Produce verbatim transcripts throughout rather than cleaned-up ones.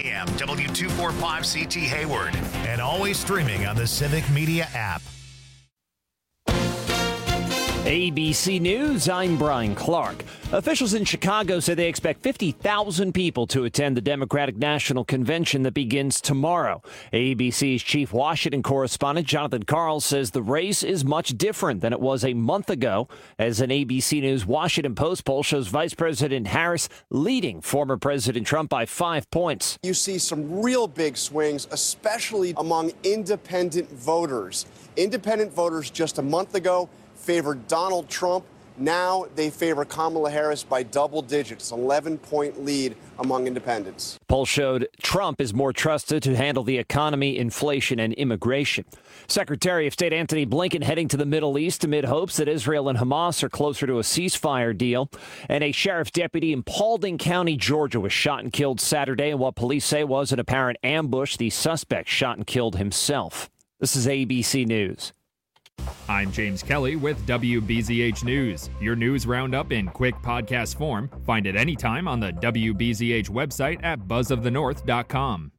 a.m. W two forty-five C T Hayward. And always streaming on the Civic Media app. A B C News, I'm Brian Clark. Officials in Chicago say they expect fifty thousand people to attend the Democratic National Convention that begins tomorrow. A B C's chief Washington correspondent Jonathan Karl says the race is much different than it was a month ago, as an A B C News Washington Post poll shows Vice President Harris leading former President Trump by five points. You see some real big swings, especially among independent voters. Independent voters just a month ago favored Donald Trump. Now they favor Kamala Harris by double digits, eleven-point lead among independents. Poll showed Trump is more trusted to handle the economy, inflation, and immigration. Secretary of State Antony Blinken heading to the Middle East amid hopes that Israel and Hamas are closer to a ceasefire deal. And a sheriff's deputy in Paulding County, Georgia, was shot and killed Saturday in what police say was an apparent ambush. The suspect shot and killed himself. This is A B C News. I'm James Kelly with W B Z H News. Your news roundup in quick podcast form. Find it anytime on the W B Z H website at buzz of the north dot com.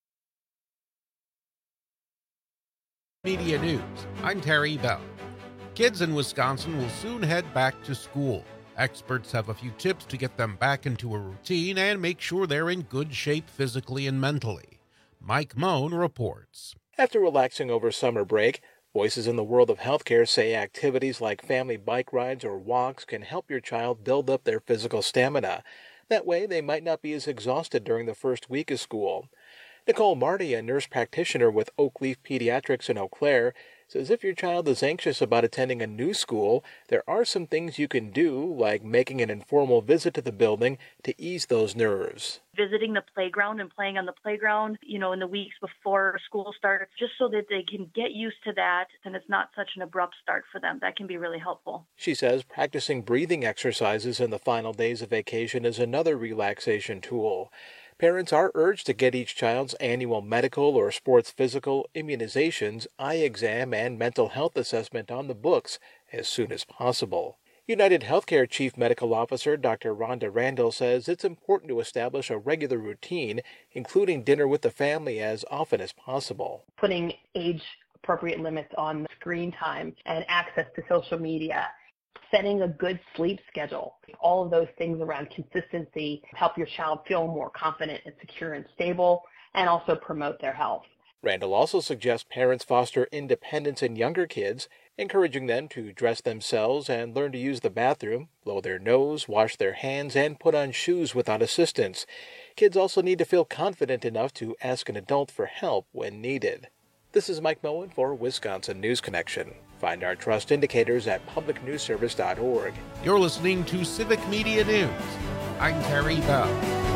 Media News. I'm Terry Bell. Kids in Wisconsin will soon head back to school. Experts have a few tips to get them back into a routine and make sure they're in good shape physically and mentally. Mike Moan reports. After relaxing over summer break, voices in the world of healthcare say activities like family bike rides or walks can help your child build up their physical stamina. That way, they might not be as exhausted during the first week of school. Nicole Marty, a nurse practitioner with Oakleaf Pediatrics in Eau Claire, says if your child is anxious about attending a new school, there are some things you can do, like making an informal visit to the building to ease those nerves. Visiting the playground and playing on the playground, you know, in the weeks before school starts, just so that they can get used to that and it's not such an abrupt start for them. That can be really helpful. She says practicing breathing exercises in the final days of vacation is another relaxation tool. Parents are urged to get each child's annual medical or sports physical, immunizations, eye exam, and mental health assessment on the books as soon as possible. United Healthcare Chief Medical Officer Doctor Rhonda Randall says it's important to establish a regular routine, including dinner with the family as often as possible. Putting age-appropriate limits on screen time and access to social media. Setting a good sleep schedule. All of those things around consistency help your child feel more confident and secure and stable, and also promote their health. Randall also suggests parents foster independence in younger kids, encouraging them to dress themselves and learn to use the bathroom, blow their nose, wash their hands, and put on shoes without assistance. Kids also need to feel confident enough to ask an adult for help when needed. This is Mike Moen for Wisconsin News Connection. Find our trust indicators at public news service dot org. You're listening to Civic Media News. I'm Terry Bell.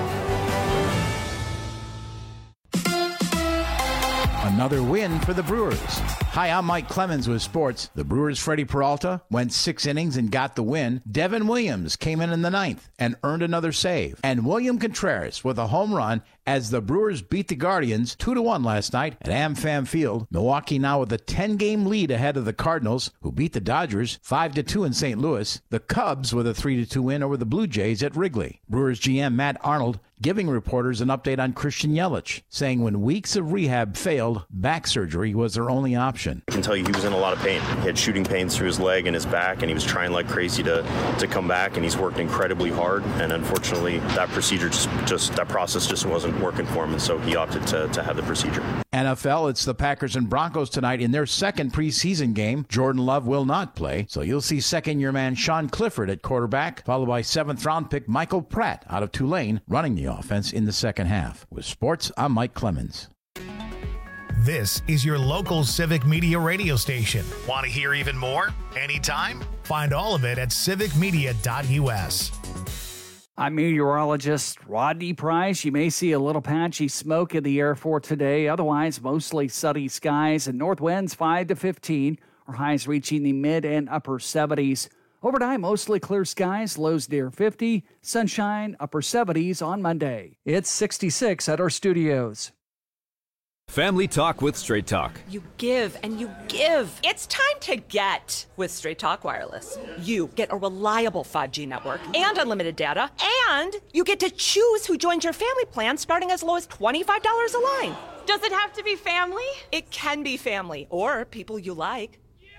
Another win for the Brewers. Hi, I'm Mike Clemens with sports. The Brewers' Freddie Peralta went six innings and got the win. Devin Williams came in in the ninth and earned another save. And William Contreras with a home run as the Brewers beat the Guardians two to one last night at AmFam Field. Milwaukee now with a ten-game lead ahead of the Cardinals, who beat the Dodgers five to two in Saint Louis. The Cubs with a three to two win over the Blue Jays at Wrigley. Brewers G M Matt Arnold giving reporters an update on Christian Yelich, saying when weeks of rehab failed, back surgery was their only option. I can tell you he was in a lot of pain. He had shooting pains through his leg and his back, and he was trying like crazy to, to come back, and he's worked incredibly hard. And unfortunately, that procedure just, just that process just wasn't working for him, and so he opted to, to have the procedure. N F L, it's the Packers and Broncos tonight in their second preseason game. Jordan Love will not play, so you'll see second-year man Sean Clifford at quarterback, followed by seventh-round pick Michael Pratt out of Tulane running the offense in the second half. With sports, I'm Mike Clemens. This is your local Civic Media radio station. Want to hear even more? Anytime? Find all of it at civic media dot u s. I'm meteorologist Rodney Price. You may see a little patchy smoke in the air for today. Otherwise, mostly sunny skies and north winds five to fifteen, or highs reaching the mid and upper seventies. Overnight, mostly clear skies, lows near fifty, sunshine, upper seventies on Monday. It's sixty-six at our studios. Family Talk with Straight Talk. You give and you give. It's time to get with Straight Talk Wireless. You get a reliable five G network and unlimited data, and you get to choose who joins your family plan starting as low as twenty-five dollars a line. Does it have to be family? It can be family or people you like.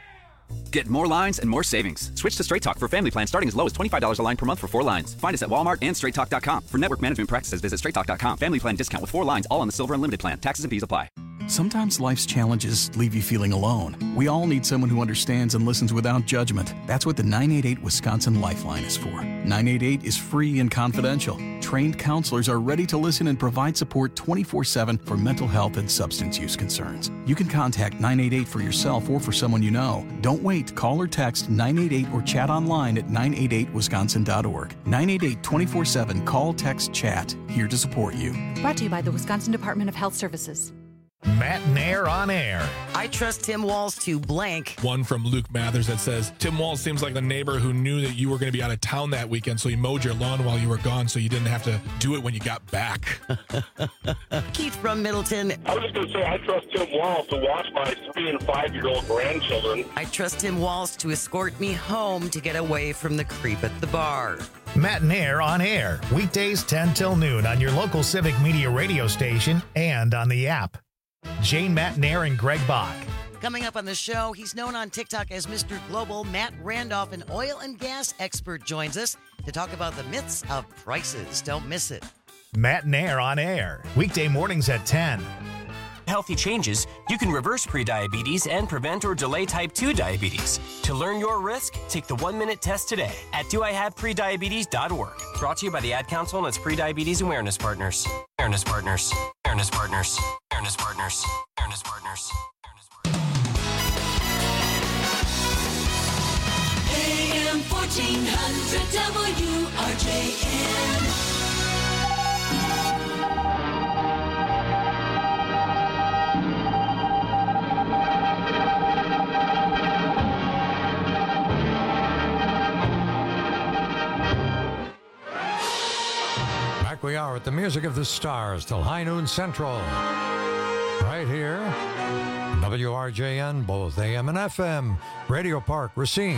Get more lines and more savings. Switch to Straight Talk for family plan starting as low as twenty-five dollars a line per month for four lines. Find us at Walmart and straight talk dot com. For network management practices, visit straight talk dot com. Family plan discount with four lines, all on the Silver Unlimited plan. Taxes and fees apply. Sometimes life's challenges leave you feeling alone. We all need someone who understands and listens without judgment. That's what the nine eight eight Wisconsin Lifeline is for. nine eight eight is free and confidential. Trained counselors are ready to listen and provide support twenty-four seven for mental health and substance use concerns. You can contact nine eight eight for yourself or for someone you know. Don't wait. Call or text nine eight eight or chat online at nine eight eight wisconsin dot org. nine eight eight twenty-four seven. Call, text, chat. Here to support you. Brought to you by the Wisconsin Department of Health Services. Matt Nair on air. I trust Tim Walz to blank. One from Luke Mathers that says, Tim Walz seems like the neighbor who knew that you were going to be out of town that weekend, so he mowed your lawn while you were gone so you didn't have to do it when you got back. Keith from Middleton. I was just going to say, I trust Tim Walz to watch my three and five-year-old grandchildren. I trust Tim Walz to escort me home to get away from the creep at the bar. Matt Nair on air, weekdays ten till noon on your local Civic Media radio station and on the app. Jane Matt Nair and Greg Bach. Coming up on the show, he's known on TikTok as Mister Global. Matt Randolph, an oil and gas expert, joins us to talk about the myths of prices. Don't miss it. Matt Nair on air, weekday mornings at ten. Healthy changes, you can reverse prediabetes and prevent or delay type two diabetes. To learn your risk, take the one-minute test today at do I have prediabetes dot org. Brought to you by the Ad Council and its Prediabetes Awareness Partners. Awareness Partners. Awareness Partners. Awareness Partners. Awareness Partners. A M fourteen hundred W R J N. We are at the Music of the Stars till high noon central. Right here, W R J N, both A M and F M, Radio Park, Racine.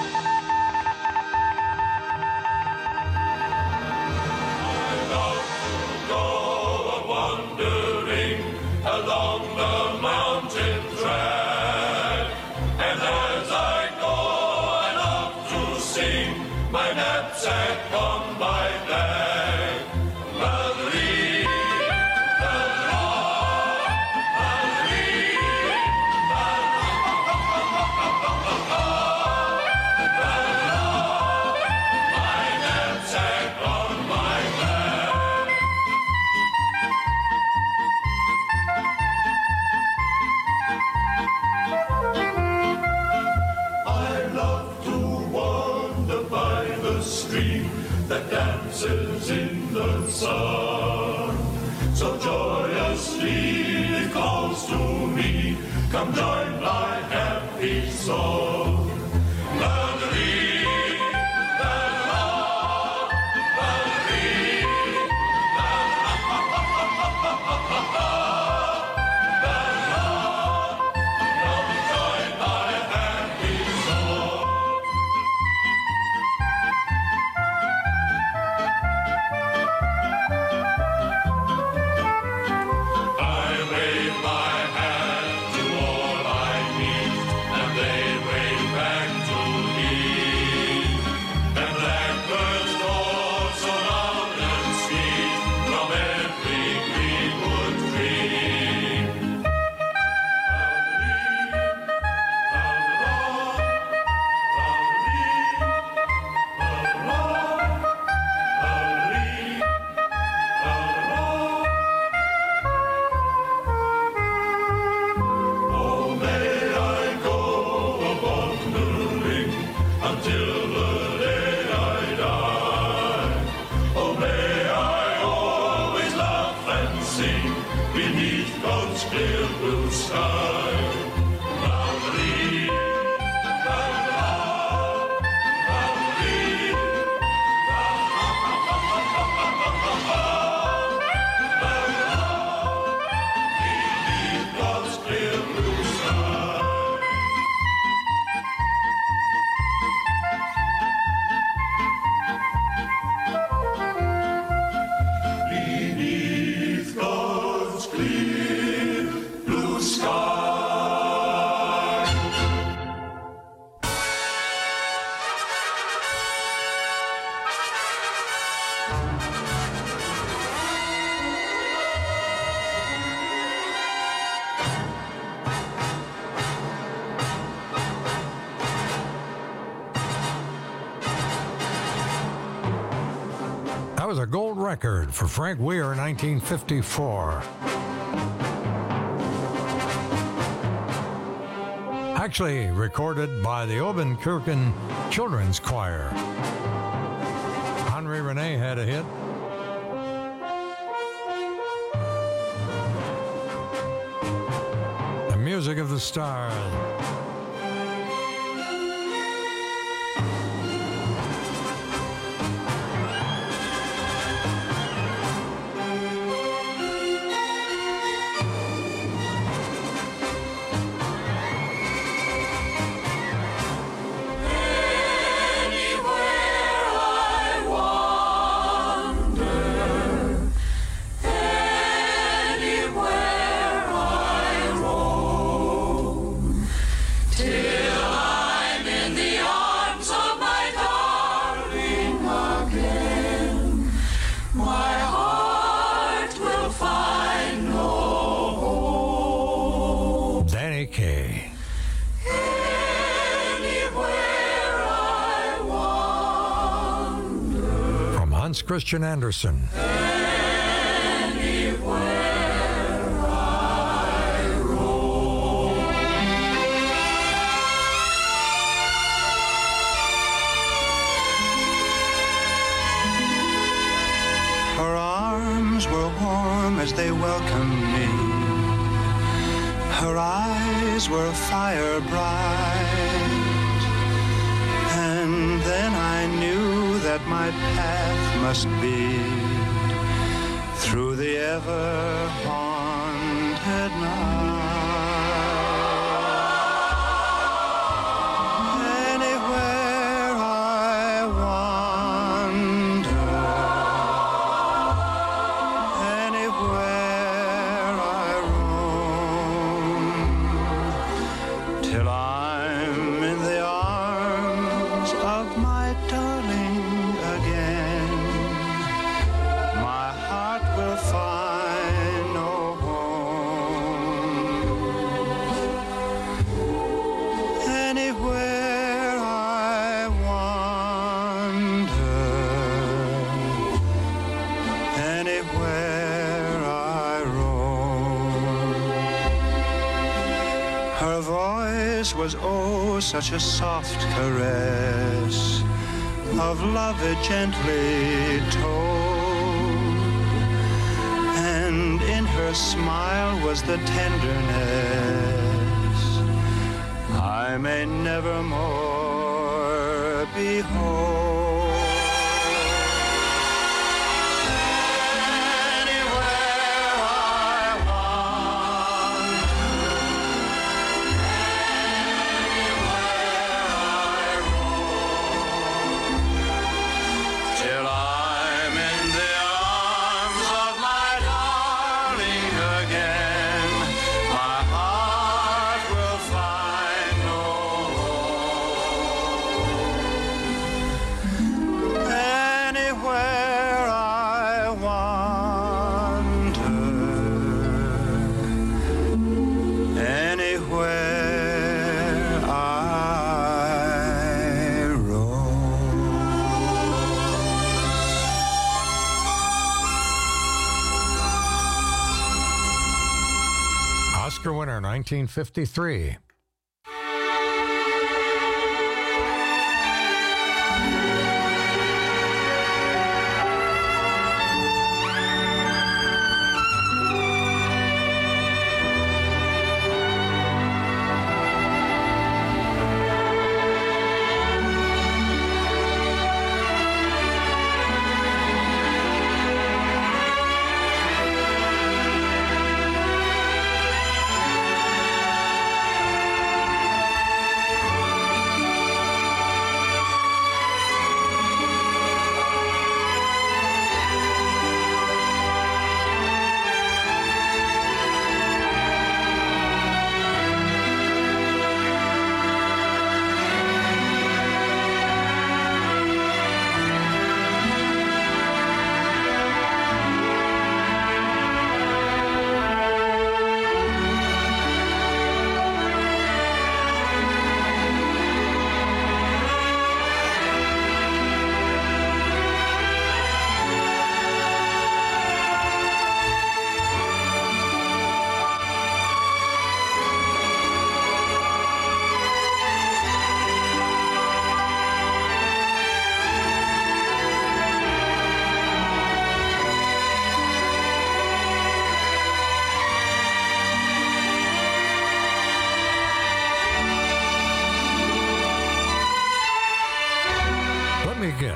In the sun, so joyously it calls to me, come join my happy song. Valerie, Valerie, Valerie, Valerie, come join my happy song. record for Frank Weir, nineteen fifty-four. Actually recorded by the Obenkirchen Children's Choir. Henri Rene had a hit. The Music of the Stars. Christian Andersen. Anywhere I roam. Her arms were warm as they welcomed me. Her eyes were fire bright. And then I knew that my path must be through the ever haunted night. Anywhere I wander, anywhere I roam, till I'm in the arms of my darling again. My heart will find no home. Anywhere I wander, anywhere I roam. Her voice was oh such a soft caress, of love it gently told, and in her smile was the tenderness I may never more behold. Anywhere I wander, anywhere I roam, till I'm in the arms of my darling again. My heart will find no home. Anywhere I wander, anywhere I roam. Oscar winner, nineteen fifty-three.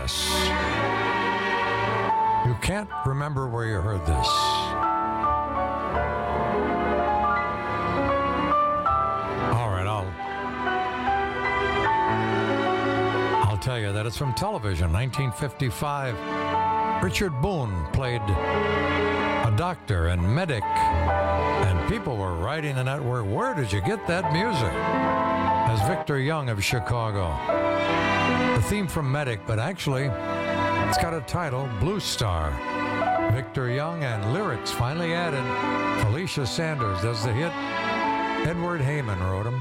guess. You can't remember where you heard this. All right, I'll I'll tell you that it's from television, nineteen fifty-five. Richard Boone played a doctor and medic, and people were writing the network, where did you get that music? As Victor Young of Chicago. The theme from Medic, but actually, it's got a title, Blue Star. Victor Young and lyrics finally added. Felicia Sanders does the hit. Edward Heyman wrote them.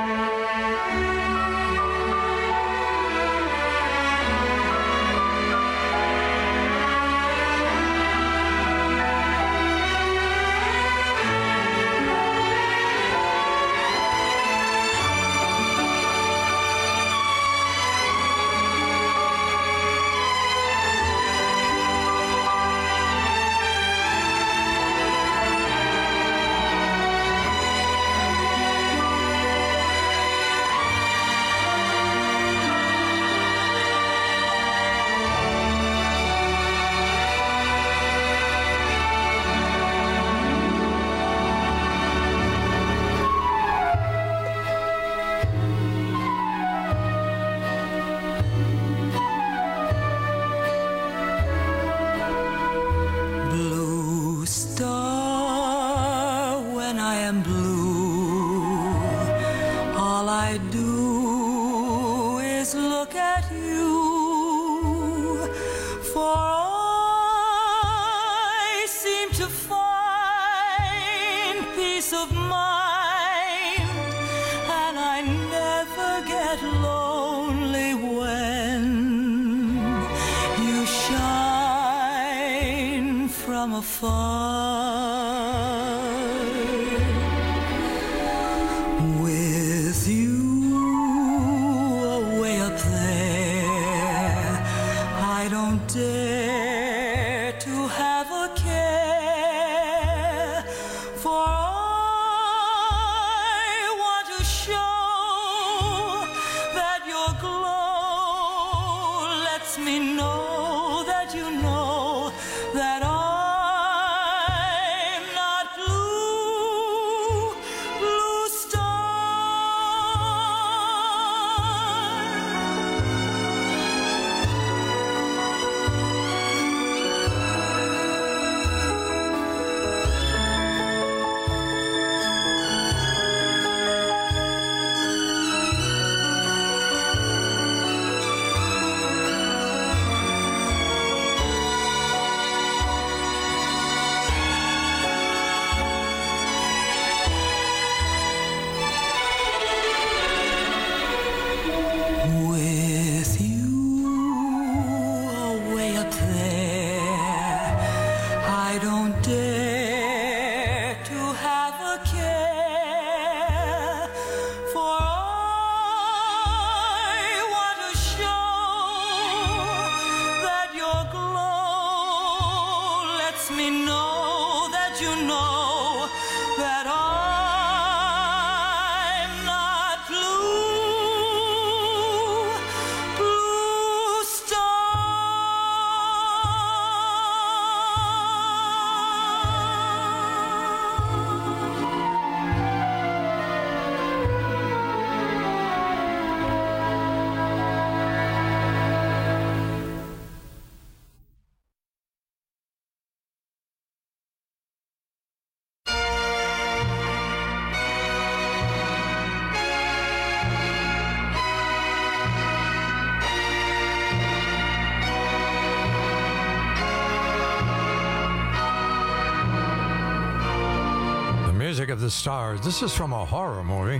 Music of the Stars. This is from a horror movie.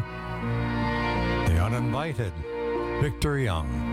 The Uninvited. Victor Young.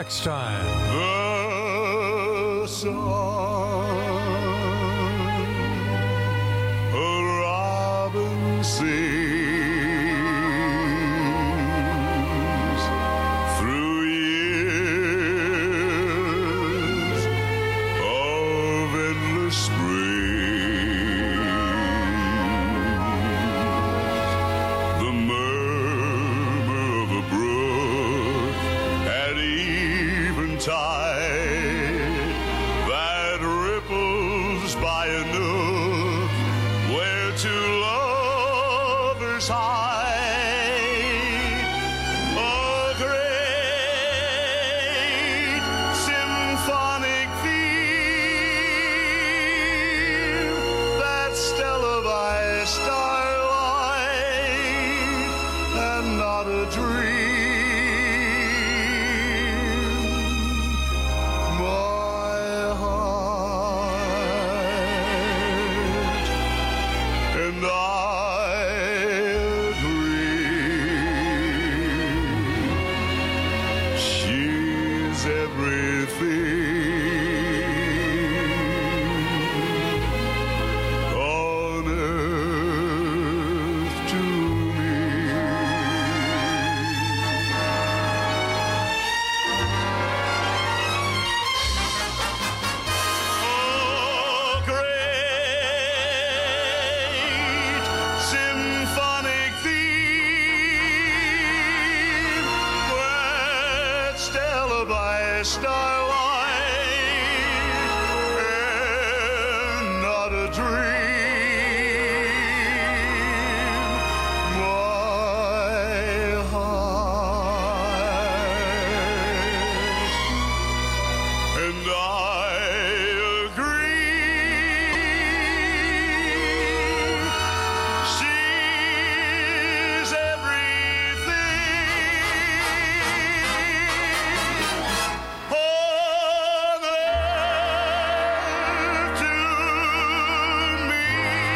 next time. The song a robin sings through years of endless spring. The murmur of a brook at eventide that ripples by a nook where two lovers hide. A great symphonic theme that Stella by starlight and not a dream. My heart and I agree. She's everything on earth to me. Oh, great symphonic theme, where Stella by starlight and not a dream. My heart and I agree. She's everything on earth to me.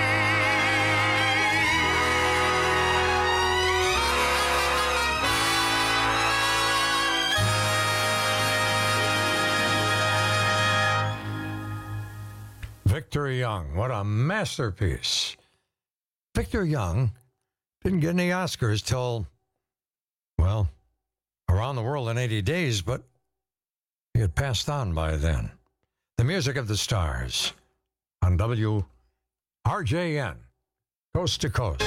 Victor Young, what a masterpiece. Victor Young didn't get any Oscars till, well, Around the World in eighty days, but he had passed on by then. The Music of the Stars on W R J N, coast to coast.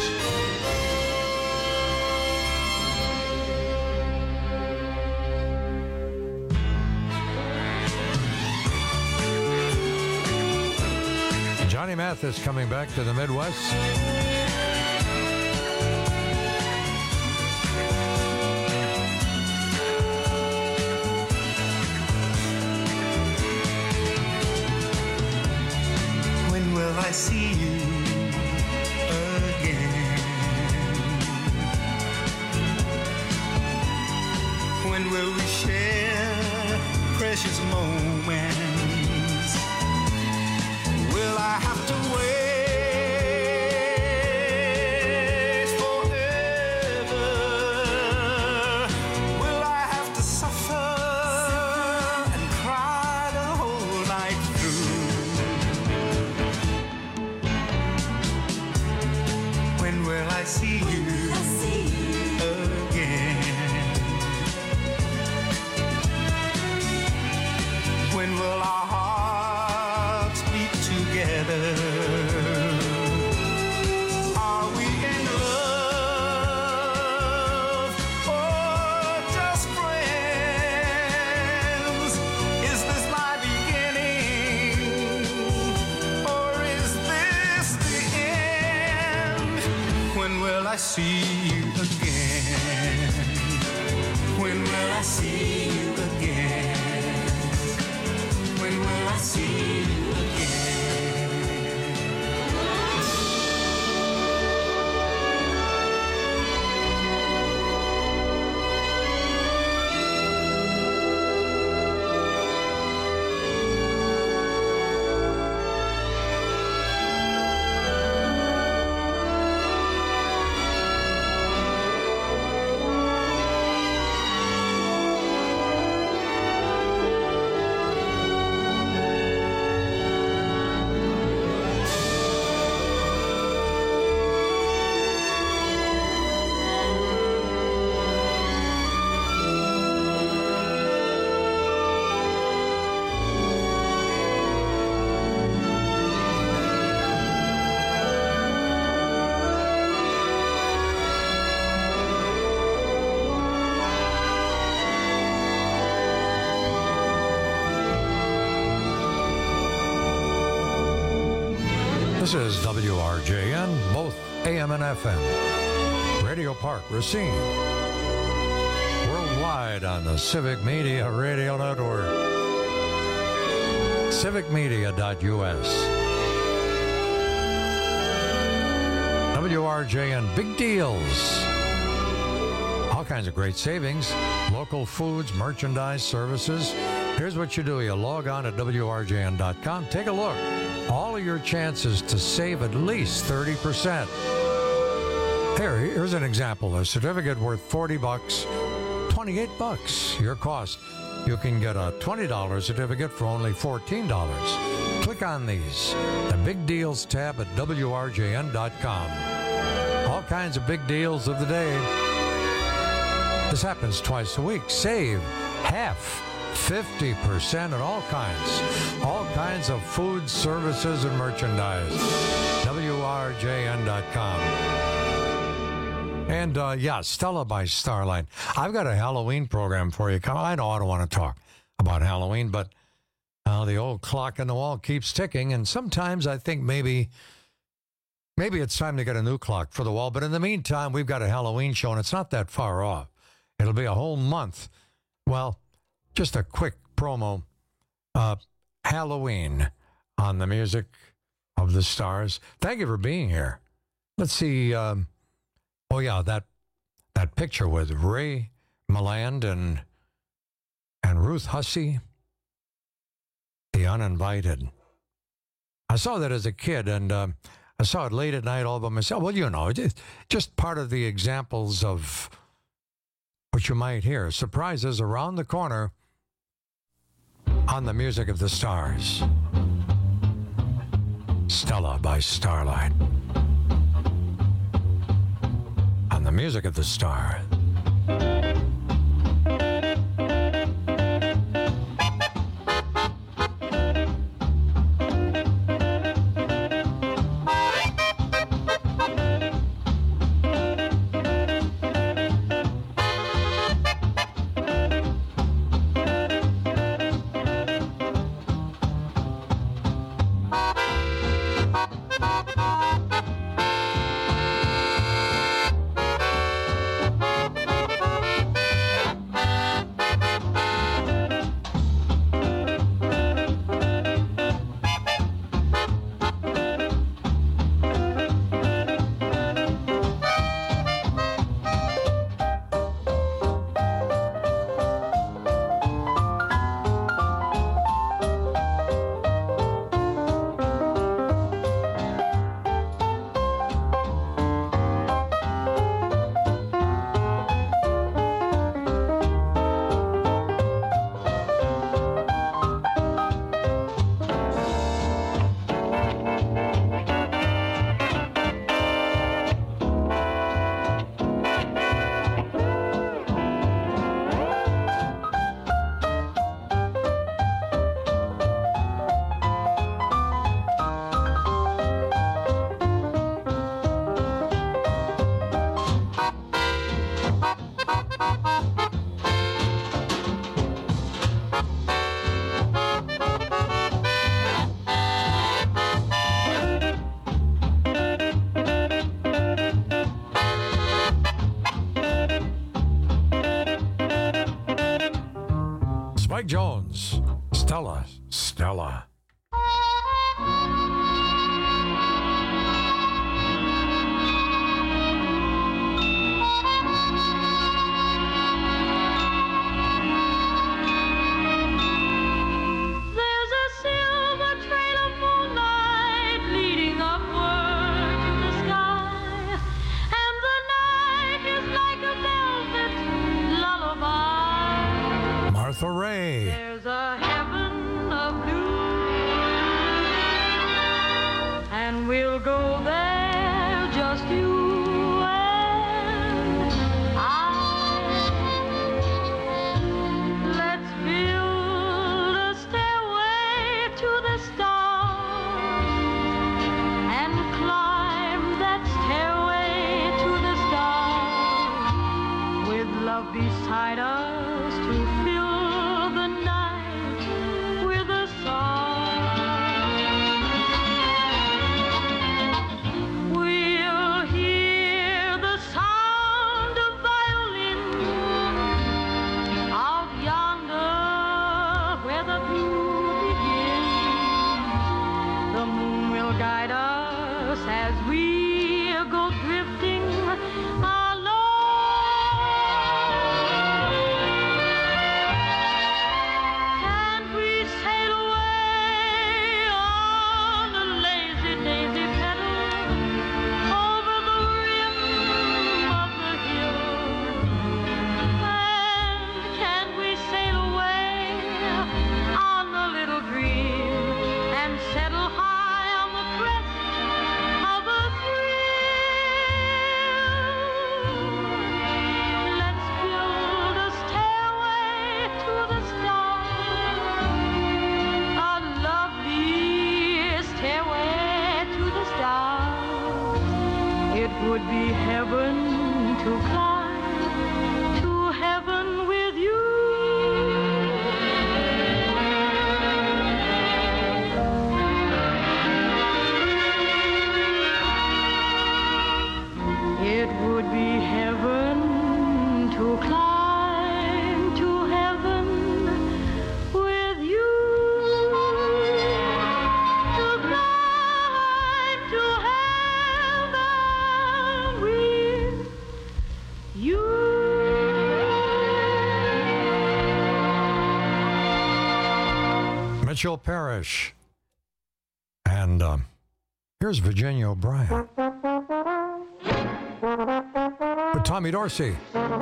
Johnny Mathis coming back to the Midwest. When will I see you again? When will we share precious moments? Will I have to wait forever? Will I have to suffer and cry the whole night through? When will I see you again? When will our hearts beat together? Are we in love or just friends? Is this my beginning or is this the end? When will I see you again? When will I see you again? When will I see you again? This is W R J N, both A M and F M. Radio Park, Racine. Worldwide on the Civic Media Radio Network. civic media dot U S. W R J N, big deals. All kinds of great savings. Local foods, merchandise, services. Here's what you do. You log on to W R J N dot com. Take a look. All of your chances to save at least thirty percent. Here, here's an example. A certificate worth forty bucks, twenty-eight bucks, your cost. You can get a twenty dollars certificate for only fourteen dollars. Click on these. The Big Deals tab at W R J N dot com. All kinds of big deals of the day. This happens twice a week. Save half, fifty percent on all kinds. All kinds of food, services, and merchandise. W R J N dot com. And, uh, yeah, Stella by Starlight. I've got a Halloween program for you. I know I don't want to talk about Halloween, but uh, the old clock on the wall keeps ticking, and sometimes I think maybe maybe it's time to get a new clock for the wall. But in the meantime, we've got a Halloween show, and it's not that far off. It'll be a whole month. Well, just a quick promo. Uh, Halloween on the Music of the Stars. Thank you for being here. Let's see... Um, Oh, yeah, that that picture with Ray Milland and, and Ruth Hussey, The Uninvited. I saw that as a kid, and um, I saw it late at night all by myself. Well, you know, it's just part of the examples of what you might hear. Surprises around the corner on the Music of the Stars. Stella by Starlight. On the Music of the Stars. Spike Jones, Stella, Stella. Martha Ray. It would be heaven to climb to heaven with you. It would be heaven to climb to heaven with you. To climb to heaven with you. Mitchell Parrish. And um, here's Virginia O'Brien. With Tommy Dorsey.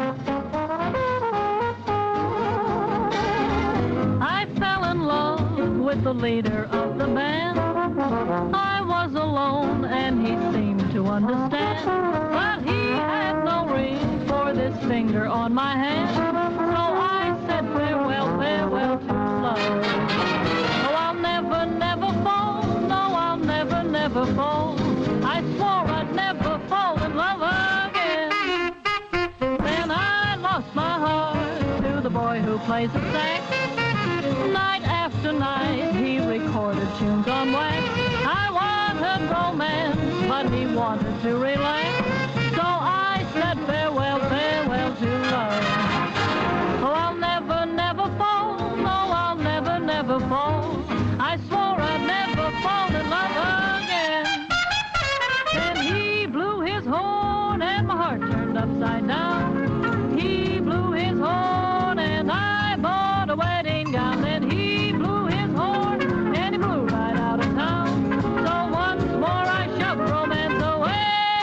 I fell in love with the leader of the band. I was alone and he seemed to understand. But he had no ring for this finger on my hand. So I said farewell, farewell to love. Oh, I'll never, never fall. No, I'll never, never fall. I swore I'd never fall in love again. Then I lost my heart to the boy who plays the sax. Night after night he recorded tunes on wax. I wanted romance, but he wanted to relax. So I said farewell, farewell to love. Oh, I'll never, never fall. No, I'll never, never fall. I swore I'd never fall in love again. Then he blew his horn and my heart turned upside down. He blew his horn and I bought a wedding gown. Then he blew his horn and he blew right out of town. So once more I shoved romance away.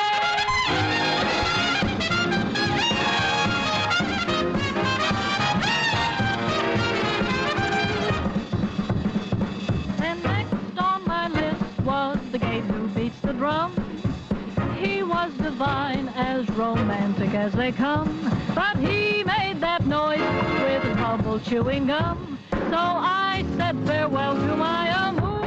And next on my list was the gate who beats the drum. He was divine, as romantic as they come. But he made that noise with his bubble chewing gum. So I said farewell to my amour.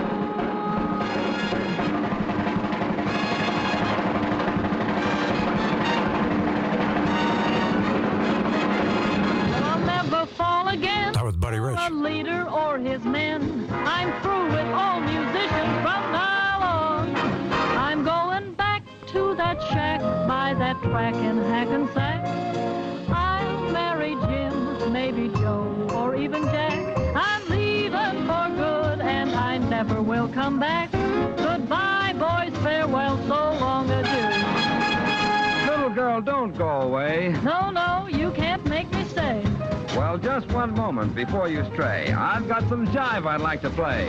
I'll never fall again. That was Buddy Rich. A leader or his men. I'm through with all musicians from now on. I'm going back to that shack by that track in Hackensack. I'll marry Jim, maybe Joe, or even Jack. I'm leaving for good, and I never will come back. Goodbye, boys, farewell, so long adieu. Little girl, don't go away. No, no, you can't make me stay. Well, just one moment before you stray. I've got some jive I'd like to play.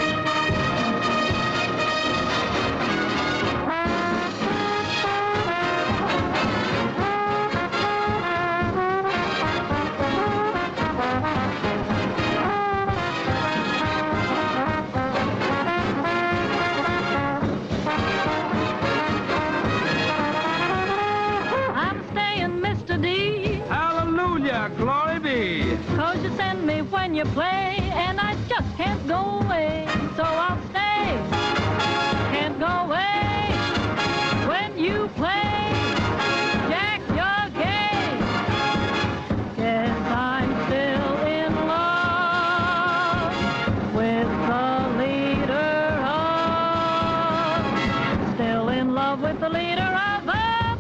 I'm staying, Mister D. Hallelujah, glory be. Cause you send me when you play, and I just can't go away. So I'll stay, can't go away. When you play, Jack, you're gay. Guess I'm still in love with the leader of, still in love with the leader of the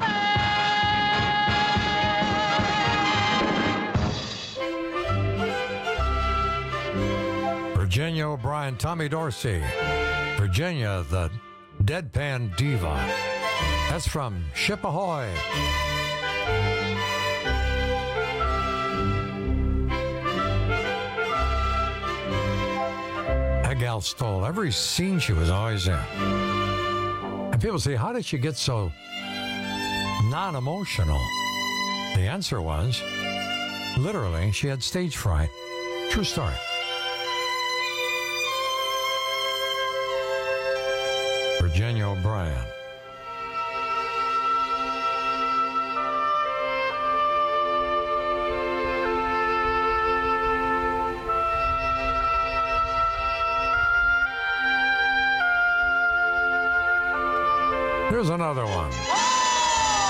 Virginia O'Brien, Tommy Dorsey. Virginia, the deadpan diva. That's from Ship Ahoy. That gal stole every scene she was always in. And people say, how did she get so non-emotional? The answer was, literally, she had stage fright. True story. Virginia O'Brien. Here's another one.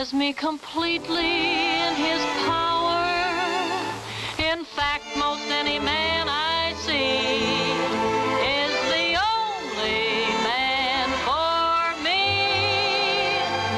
has me completely in his power. In fact, most any man I see is the only man for me.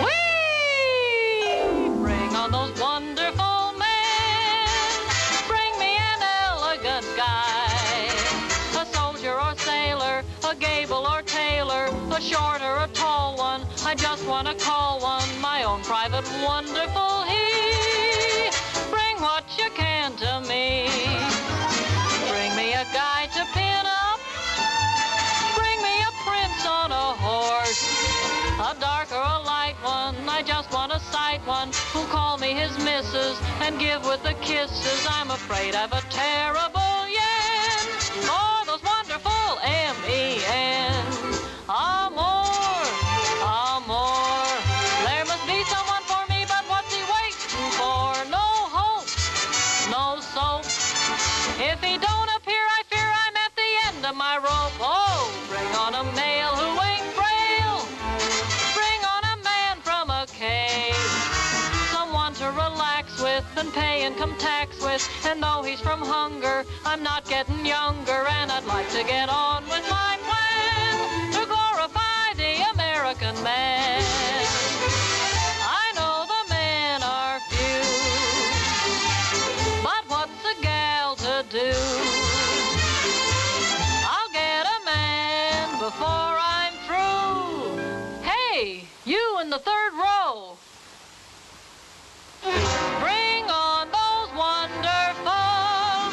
Whee! Bring on those wonderful men. Bring me an elegant guy, a soldier or sailor, a Gable or Taylor, a short or a tall one. I just want to call one my own private wonderful he. Bring what you can to me. Bring me a guy to pin up. Bring me a prince on a horse, a dark or a light one. I just want a sight one who'll call me his missus and give with the kisses. I'm afraid I've a terrible yen for those wonderful M E N. Amor, amor. There must be someone for me, but what's he waiting for? No hope, no soap. If he don't appear, I fear I'm at the end of my rope. Oh, bring on a male who ain't frail. Bring on a man from a cave. Someone to relax with and pay income tax with. And though he's from hunger, I'm not getting younger. And I'd like to get on with my plan to glorify the American man. I know the men are few, but what's a gal to do? I'll get a man before I'm through. Hey, you in the third row. Bring on those wonderful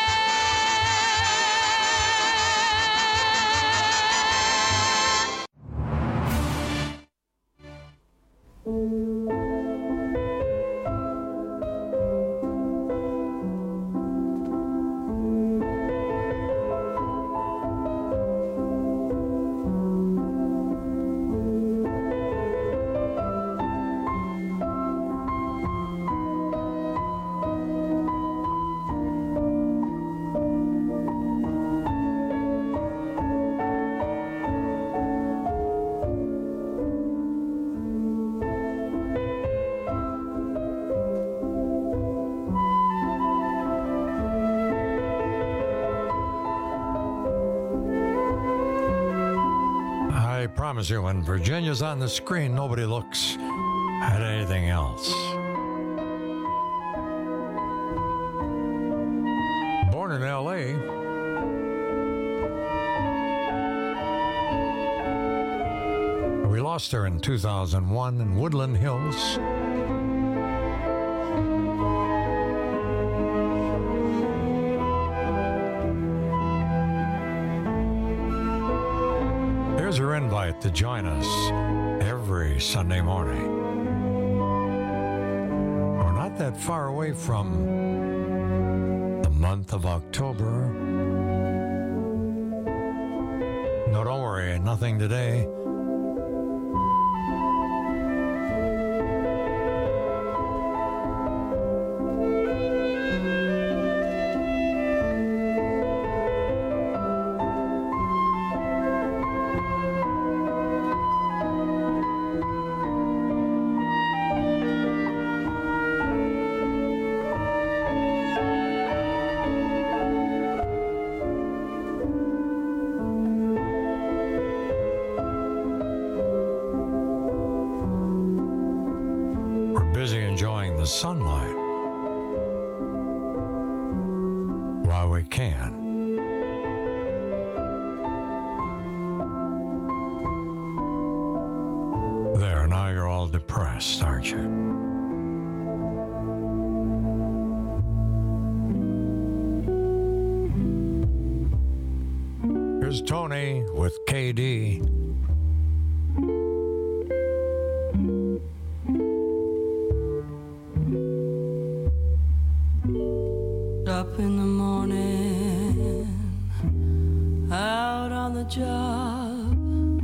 men. I promise you, when Virginia's on the screen, nobody looks at anything else. Born in L A, we lost her in two thousand one in Woodland Hills. Here's her invite to join us every Sunday morning. We're not that far away from the month of October. No, don't worry, nothing today. The sunlight while we can. There, now you're all depressed, aren't you? Here's Tony with K D. Up in the morning, out on the job,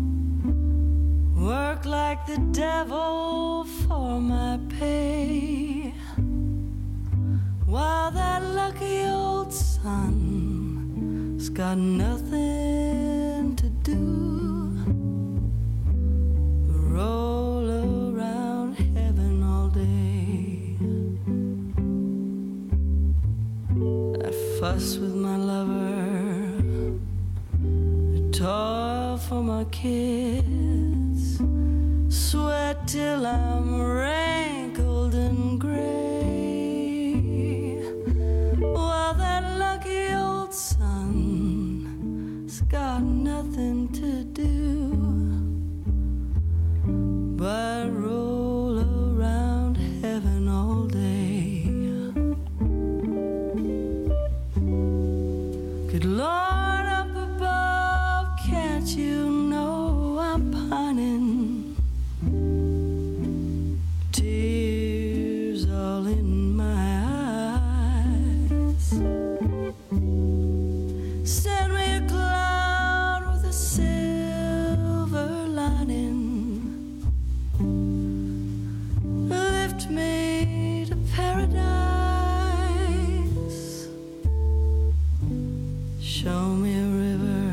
work like the devil for my pay, while that lucky old sun's got nothing to do but roll around heaven all fuss with my lover, I toil for my kids, sweat till I'm wrinkled and gray, while that lucky old sun's got nothing to do but roll around heaven all day. Good Lord up above, can't you know I'm pining? Tears all in my eyes. Send me a cloud with a silver lining. Lift me to paradise. Show me a river,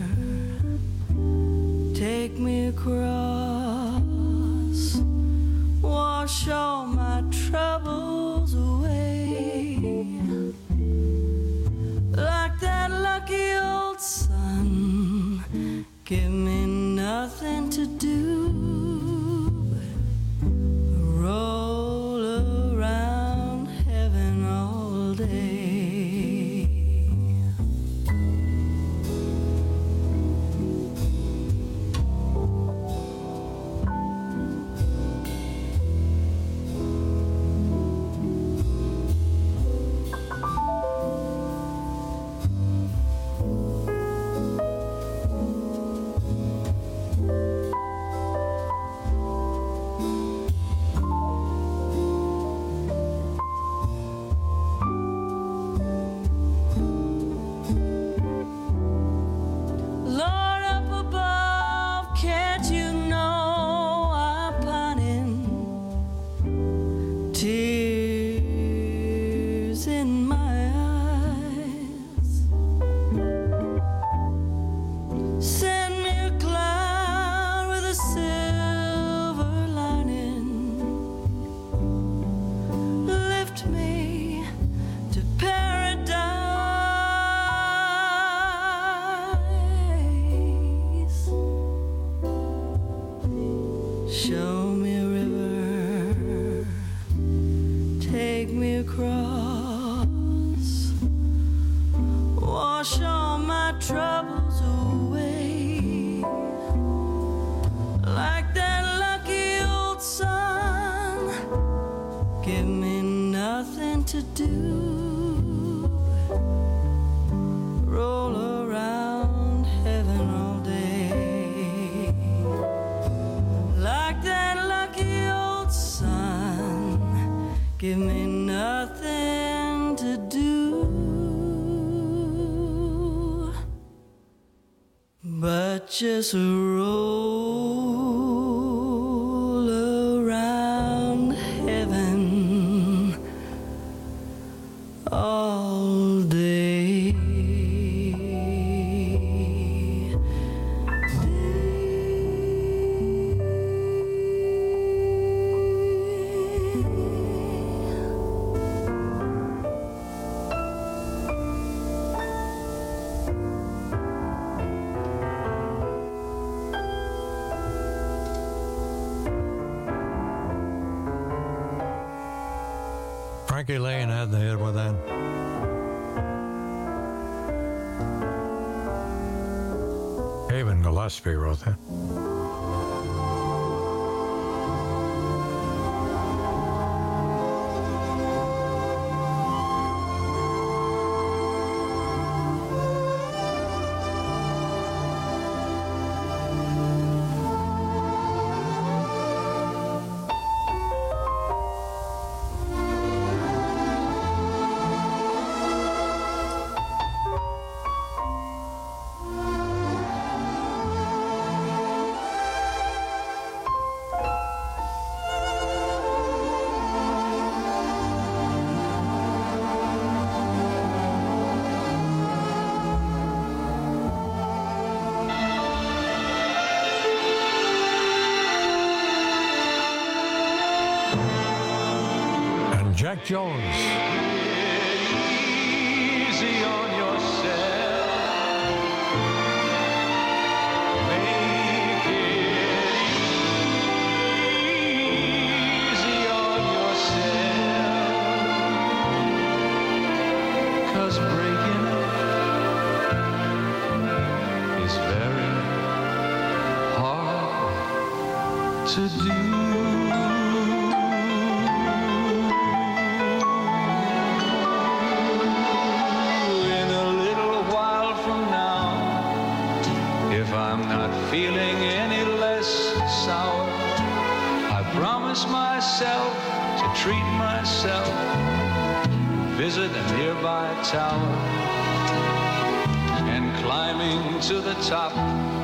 take me across, wash all my troubles away, like that lucky old sun. Give me nothing to do but roll around heaven all day. Lord up above, can't you know I'm pining? Tears in my eyes. Send me a cloud with a silver lining. Lift me to paradise. Show me a river, take me across, wash all my troubles away, like that lucky old sun. Give me nothing to do but roll around heaven all day, like that lucky old sun. Give me nothing to do but just roll around heaven all day. Frankie Lane had the hit with that. Haven Gillespie wrote that. Jack Jones. Easy 'cause breaking up is very hard to do. In a little while from now, if I'm not feeling any less sour, I promise myself to treat myself, visit a nearby tower, and climbing to the top,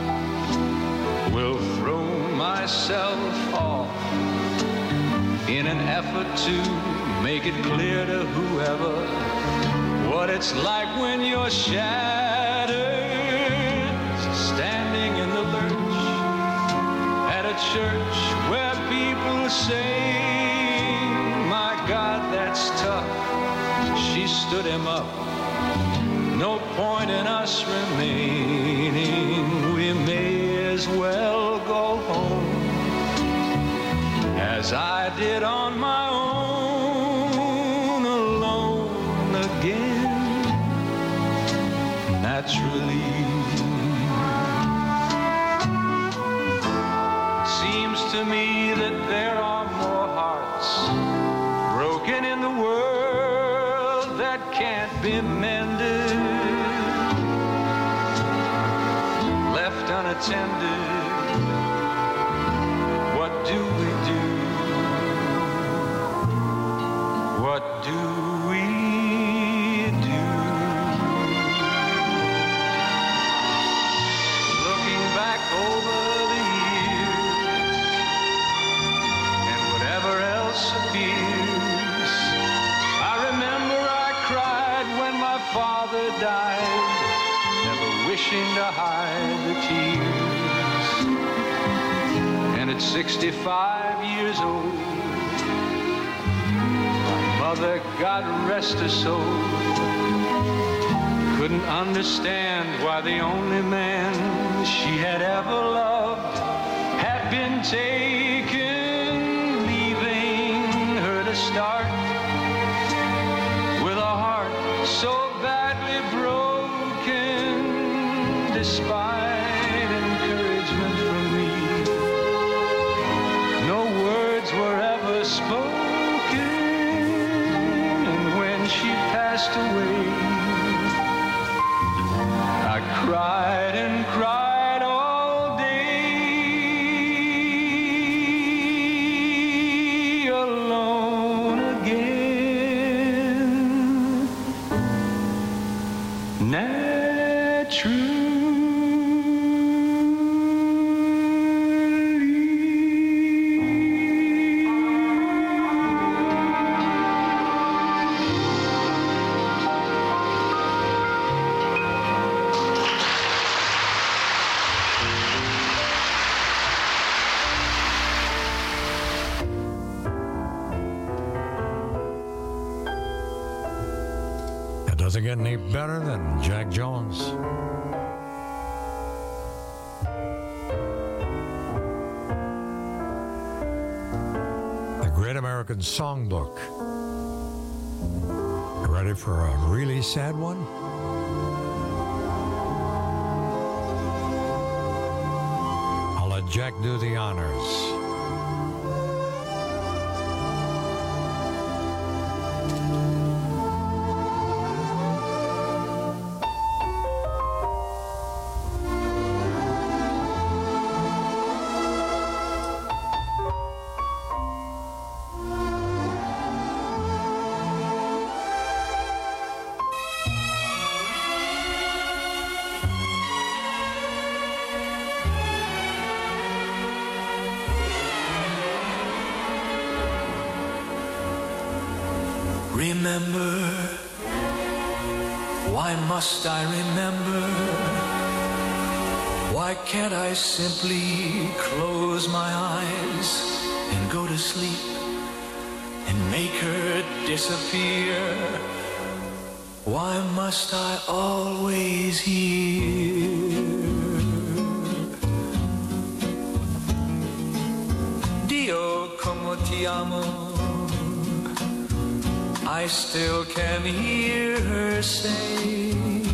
will throw myself off in an effort to make it clear to whoever what it's like when you're shattered, standing in the lurch at a church where people sing, my God, that's tough. She stood him up. No point in us remaining. We may as well go home as I did on my own, alone again, naturally. Seems to me that there are more hearts broken in the world that can't be mended, left unattended. What do we do? What do we do? Looking back over the years and whatever else appears, I remember I cried when my father died, never wishing to hide the tears. And at sixty-five years old, my mother, God rest her soul, couldn't understand why the only man she had ever loved had been taken, leaving her to start with a heart so badly broken, despite encouragement from me. No words were ever spoken, and when she passed away, I cried and cried all day, alone again, naturally. Doesn't get any better than Jack Jones. The Great American Songbook. You ready for a really sad one? I'll let Jack do the honors. Remember, why must I remember? Why can't I simply close my eyes and go to sleep and make her disappear? Why must I always hear Dio como ti amo? I still can hear her say,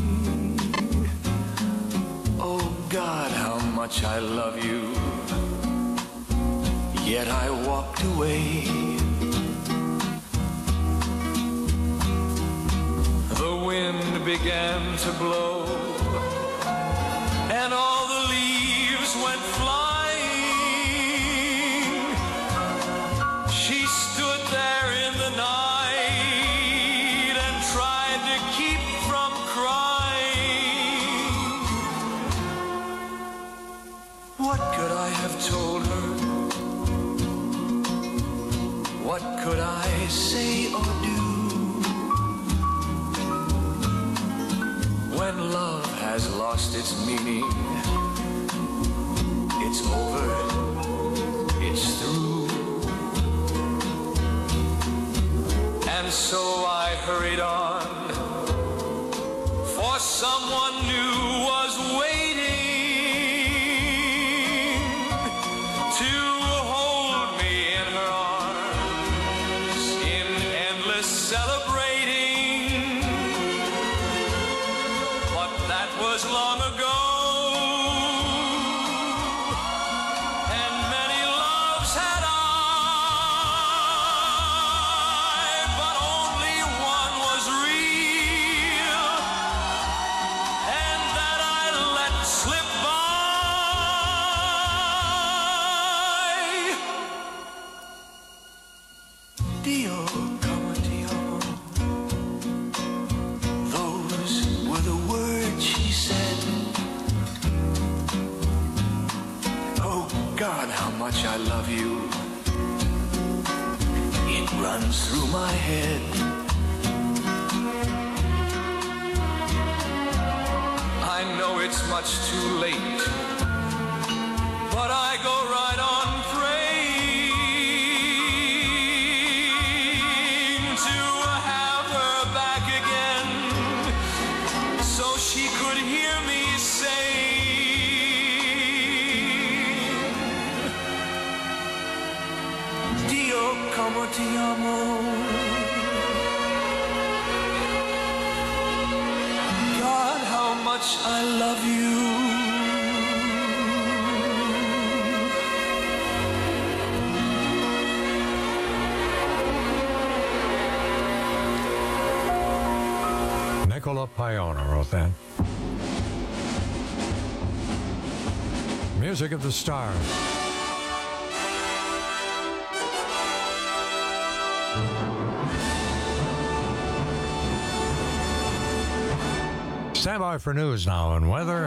oh God, how much I love you. Yet I walked away. The wind began to blow, and all the leaves went flying. She stood there in the night and tried to keep from crying. What could I have told her? What could I say or do? When love has lost its meaning, it's over, it's through. And so I hurried on, for someone new was waiting to hold me in her arms in endless celebrating. But that was long ago, and many loves had I, but only one was real, and that I let slip by. Dio, come Dio. Those were the words she said. Oh God, how much I love you. It runs through my head. I know it's much too late, but I go right on praying to have her back again, so she could hear me say, Dio como ti amo. God, how much I love you. Nicola Piona wrote that. Music of the Stars. Stand by for news now and weather.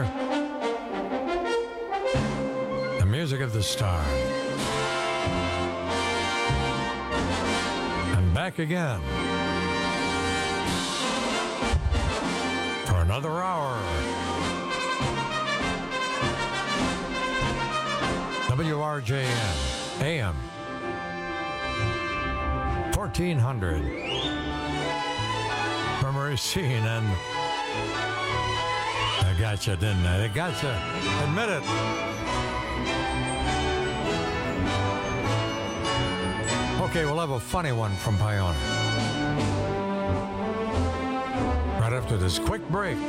The music of the stars. And back again for another hour. W R J N A M fourteen hundred from Racine, and I gotcha, didn't I? I gotcha. Admit it. Okay, we'll have a funny one from Piona right after this quick break.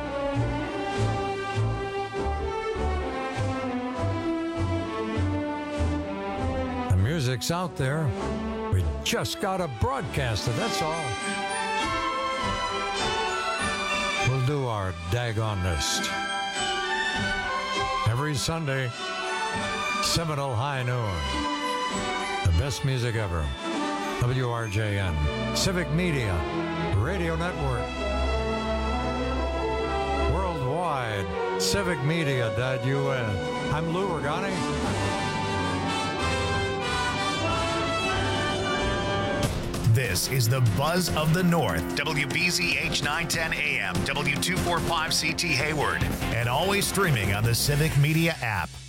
The music's out there. We just got to broadcast it, that's all. We'll do our daggonest every Sunday, Seminole High Noon. The best music ever. W R J N, Civic Media, Radio Network. Worldwide, civic media dot U S. I'm Lou Ragani. This is the Buzz of the North, W B Z H nine ten A M, W two forty-five C T Hayward, and always streaming on the Civic Media app.